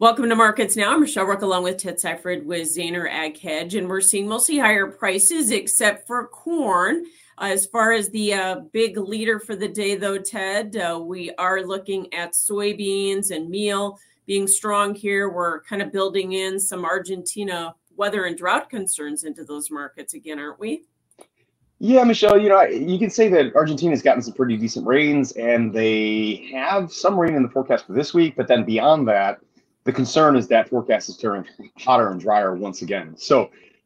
Welcome to Markets Now. I'm Michelle Rook along with Ted Seifert with Zaner Ag Hedge, and we're seeing mostly higher prices except for corn. As far as the big leader for the day, though, Ted, we are looking at soybeans and meal being strong here. We're kind of building in some Argentina weather and drought concerns into those markets again, aren't we? Yeah, Michelle, you can say that Argentina's gotten some pretty decent rains, and they have some rain in the forecast for this week. But then beyond that, the concern is that forecast is turning hotter and drier once again. So,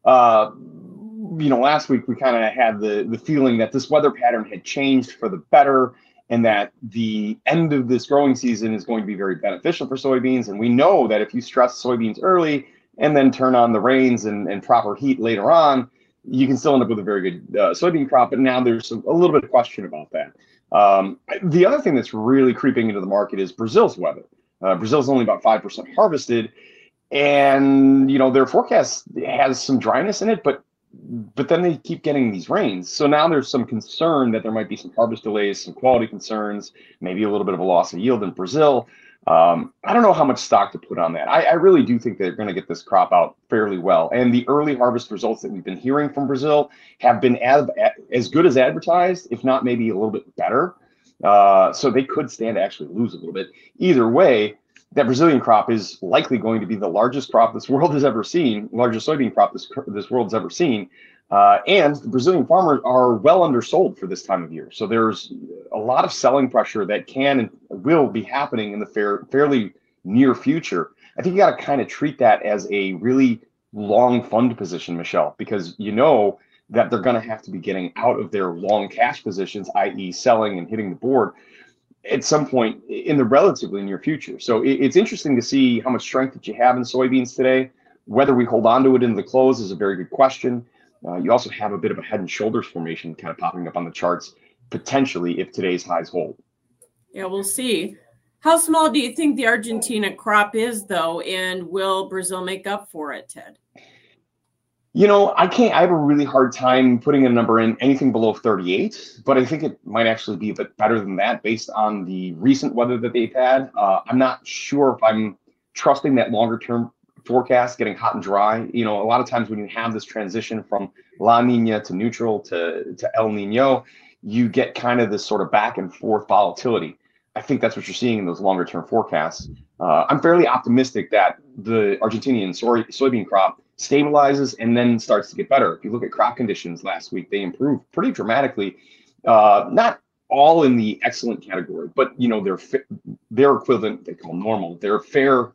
last week we kind of had the feeling that this weather pattern had changed for the better, and that the end of this growing season is going to be very beneficial for soybeans. And we know that if you stress soybeans early and then turn on the rains and proper heat later on, you can still end up with a very good soybean crop. But now there's a little bit of question about that. The other thing that's really creeping into the market is Brazil's weather. Brazil's only about 5% harvested, and their forecast has some dryness in it, but then they keep getting these rains. So now there's some concern that there might be some harvest delays, some quality concerns, maybe a little bit of a loss of yield in Brazil. I don't know how much stock to put on that. I really do think they're going to get this crop out fairly well. And the early harvest results that we've been hearing from Brazil have been as good as advertised, if not maybe a little bit better. So they could stand to actually lose a little bit. Either way, that Brazilian crop is likely going to be the largest crop this world has ever seen, largest soybean crop this world's ever seen. And the Brazilian farmers are well undersold for this time of year. So there's a lot of selling pressure that can and will be happening in the fairly near future. I think you got to kind of treat that as a really long fund position, Michelle, because that they're going to have to be getting out of their long cash positions, i.e. selling and hitting the board at some point in the relatively near future. So it's interesting to see how much strength that you have in soybeans today. Whether we hold on to it into the close is a very good question. You also have a bit of a head and shoulders formation kind of popping up on the charts, potentially, if today's highs hold. Yeah, we'll see. How small do you think the Argentina crop is, though, and will Brazil make up for it, Ted? I have a really hard time putting a number in anything below 38, but I think it might actually be a bit better than that based on the recent weather that they've had. I'm not sure if I'm trusting that longer term forecast getting hot and dry. A lot of times when you have this transition from La Nina to neutral to El Nino, you get kind of this sort of back and forth volatility. I think that's what you're seeing in those longer term forecasts. I'm fairly optimistic that the Argentinian soybean crop stabilizes and then starts to get better. If you look at crop conditions last week, they improved pretty dramatically. Not all in the excellent category, but their equivalent they call normal. Their fair,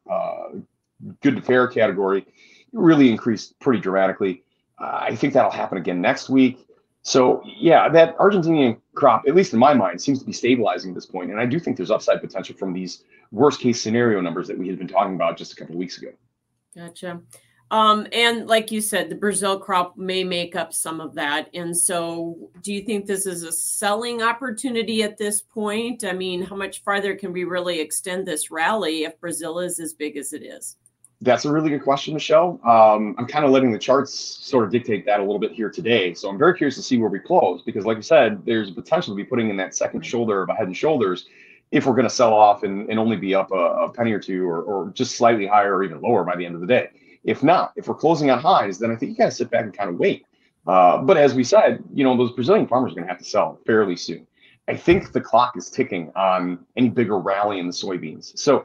good to fair category really increased pretty dramatically. I think that'll happen again next week. So yeah, that Argentinian crop, at least in my mind, seems to be stabilizing at this point. And I do think there's upside potential from these worst case scenario numbers that we had been talking about just a couple of weeks ago. Gotcha. And like you said, the Brazil crop may make up some of that. And so do you think this is a selling opportunity at this point? I mean, how much farther can we really extend this rally if Brazil is as big as it is? That's a really good question, Michelle. I'm kind of letting the charts sort of dictate that a little bit here today. So I'm very curious to see where we close, because like you said, there's a potential to be putting in that second shoulder of a head and shoulders if we're going to sell off and only be up a penny or two or just slightly higher or even lower by the end of the day. If not, if we're closing on highs, then I think you got to sit back and kind of wait. But as we said, those Brazilian farmers are going to have to sell fairly soon. I think the clock is ticking on any bigger rally in the soybeans. So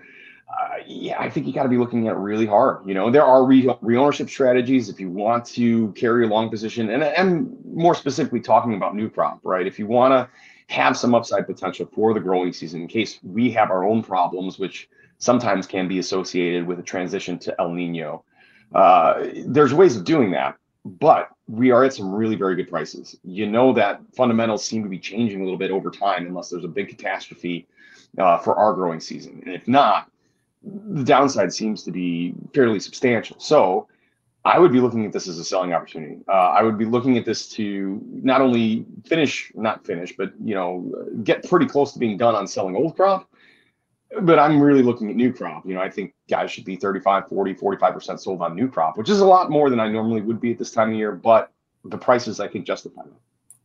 I think you got to be looking at it really hard. There are re-ownership strategies if you want to carry a long position, and I'm more specifically talking about new crop, right? If you want to have some upside potential for the growing season in case we have our own problems, which sometimes can be associated with a transition to El Nino. There's ways of doing that, but we are at some really very good prices. That fundamentals seem to be changing a little bit over time unless there's a big catastrophe for our growing season. And if not, the downside seems to be fairly substantial. So I would be looking at this as a selling opportunity. I would be looking at this to not only not finish, but get pretty close to being done on selling old crop. But I'm really looking at new crop. I think guys should be 35, 40, 45% sold on new crop, which is a lot more than I normally would be at this time of year. But the prices, I think, justify them.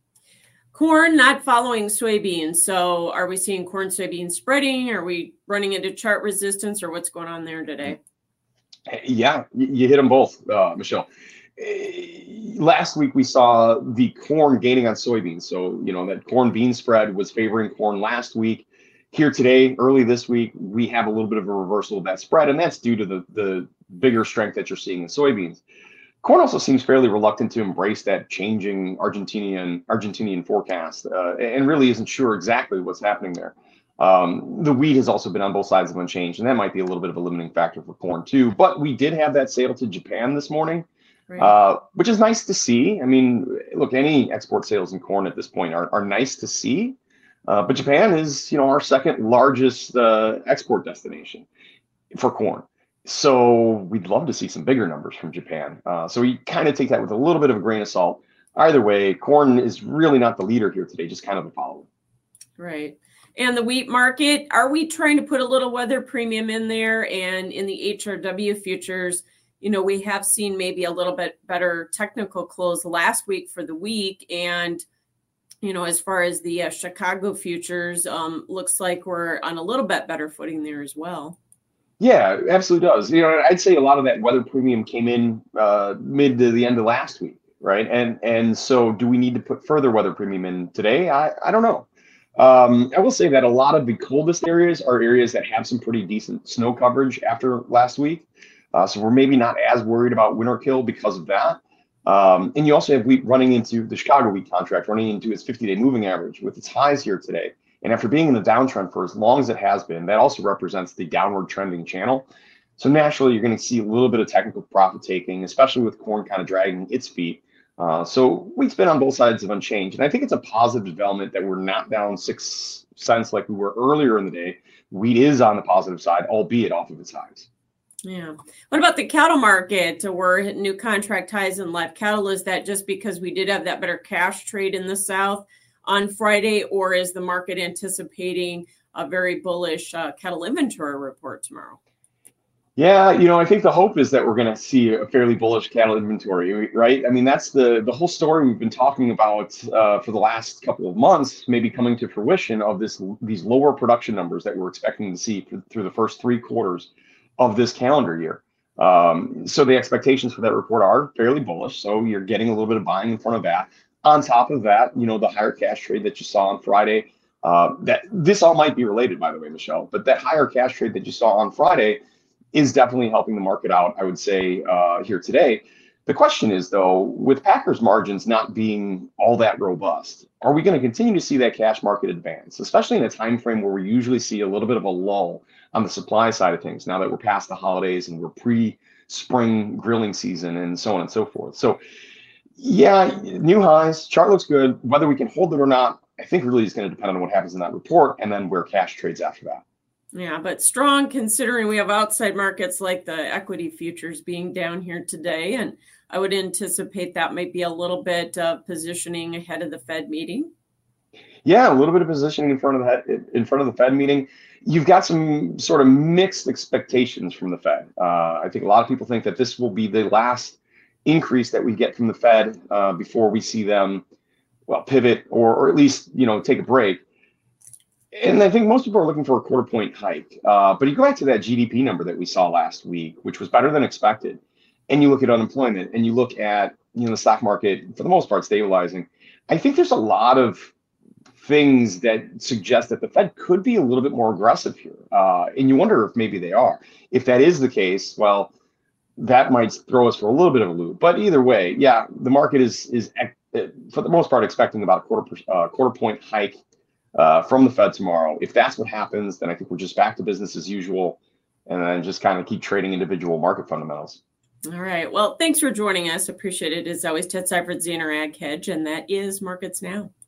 Corn not following soybeans. So are we seeing corn soybean spreading? Are we running into chart resistance, or what's going on there today? Yeah, you hit them both, Michelle. Last week we saw the corn gaining on soybeans. So, that corn bean spread was favoring corn last week. Here today, early this week, we have a little bit of a reversal of that spread, and that's due to the bigger strength that you're seeing in soybeans. Corn also seems fairly reluctant to embrace that changing Argentinian forecast, and really isn't sure exactly what's happening there. The wheat has also been on both sides of unchanged, and that might be a little bit of a limiting factor for corn too. But we did have that sale to Japan this morning, Right. which is nice to see. I mean, look, any export sales in corn at this point are nice to see. But Japan is, our second largest export destination for corn. So we'd love to see some bigger numbers from Japan. So we kind of take that with a little bit of a grain of salt. Either way, corn is really not the leader here today, just kind of a follower. Right. And the wheat market, are we trying to put a little weather premium in there? And in the HRW futures, we have seen maybe a little bit better technical close last week for the week. And, as far as the Chicago futures, looks like we're on a little bit better footing there as well. Yeah, it absolutely does. I'd say a lot of that weather premium came in mid to the end of last week, right? And so do we need to put further weather premium in today? I don't know. I will say that a lot of the coldest areas are areas that have some pretty decent snow coverage after last week. So we're maybe not as worried about winter kill because of that. And you also have wheat running into the Chicago wheat contract, running into its 50-day moving average with its highs here today. And after being in the downtrend for as long as it has been, that also represents the downward trending channel. So naturally, you're going to see a little bit of technical profit taking, especially with corn kind of dragging its feet. So wheat's been on both sides of unchanged. And I think it's a positive development that we're not down 6 cents like we were earlier in the day. Wheat is on the positive side, albeit off of its highs. Yeah. What about the cattle market? We're hitting new contract highs in live cattle. Is that just because we did have that better cash trade in the South on Friday, or is the market anticipating a very bullish cattle inventory report tomorrow? Yeah, I think the hope is that we're going to see a fairly bullish cattle inventory, right? I mean, that's the whole story we've been talking about for the last couple of months, maybe coming to fruition of these lower production numbers that we're expecting to see through the first 3 quarters of this calendar year. So the expectations for that report are fairly bullish. So you're getting a little bit of buying in front of that. On top of that, the higher cash trade that you saw on Friday, that this all might be related, by the way, Michelle, but that higher cash trade that you saw on Friday is definitely helping the market out, I would say, here today. The question is, though, with Packers margins not being all that robust, are we going to continue to see that cash market advance, especially in a time frame where we usually see a little bit of a lull on the supply side of things now that we're past the holidays and we're pre-spring grilling season and so on and so forth? So, yeah, new highs, chart looks good. Whether we can hold it or not, I think really is going to depend on what happens in that report and then where cash trades after that. Yeah, but strong considering we have outside markets like the equity futures being down here today. And I would anticipate that might be a little bit of positioning ahead of the Fed meeting. Yeah, a little bit of positioning in front of the Fed meeting. You've got some sort of mixed expectations from the Fed. I think a lot of people think that this will be the last increase that we get from the Fed before we see them, pivot or at least, take a break. And I think most people are looking for a 1/4 point hike. But you go back to that GDP number that we saw last week, which was better than expected, and you look at unemployment and you look at the stock market for the most part stabilizing. I think there's a lot of things that suggest that the Fed could be a little bit more aggressive here. And you wonder if maybe they are. If that is the case, well, that might throw us for a little bit of a loop. But either way, yeah, the market is for the most part expecting about a 1/4 point hike from the Fed tomorrow. If that's what happens, then I think we're just back to business as usual and then just kind of keep trading individual market fundamentals. All right. Well, thanks for joining us. Appreciate it. As always, Ted Seifert, Zaner Ag Hedge, and that is Markets Now.